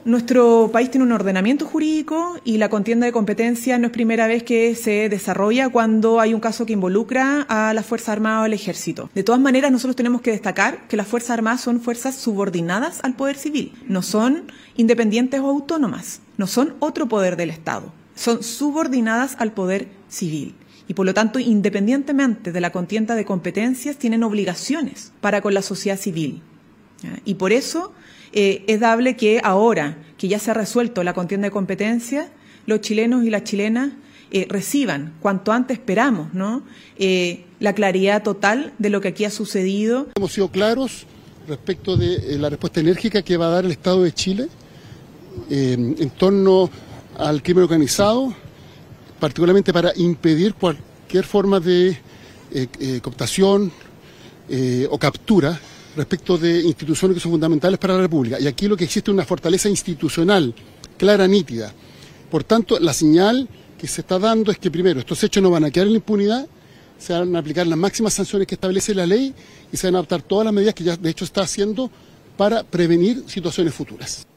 Nuestro país tiene un ordenamiento jurídico y la contienda de competencia no es primera vez que se desarrolla cuando hay un caso que involucra a las Fuerzas Armadas o al Ejército. De todas maneras, nosotros tenemos que destacar que las Fuerzas Armadas son fuerzas subordinadas al poder civil, no son independientes o autónomas, no son otro poder del Estado, son subordinadas al poder civil. Y por lo tanto, independientemente de la contienda de competencias, tienen obligaciones para con la sociedad civil. Y por eso es dable que ahora que ya se ha resuelto la contienda de competencias, los chilenos y las chilenas reciban, cuanto antes esperamos, ¿no?, la claridad total de lo que aquí ha sucedido. Hemos sido claros respecto de la respuesta enérgica que va a dar el Estado de Chile en torno al crimen organizado, particularmente para impedir cualquier forma de cooptación o captura respecto de instituciones que son fundamentales para la República. Y aquí lo que existe es una fortaleza institucional clara, nítida. Por tanto, la señal que se está dando es que, primero, estos hechos no van a quedar en la impunidad, se van a aplicar las máximas sanciones que establece la ley y se van a adoptar todas las medidas que ya, de hecho, está haciendo para prevenir situaciones futuras.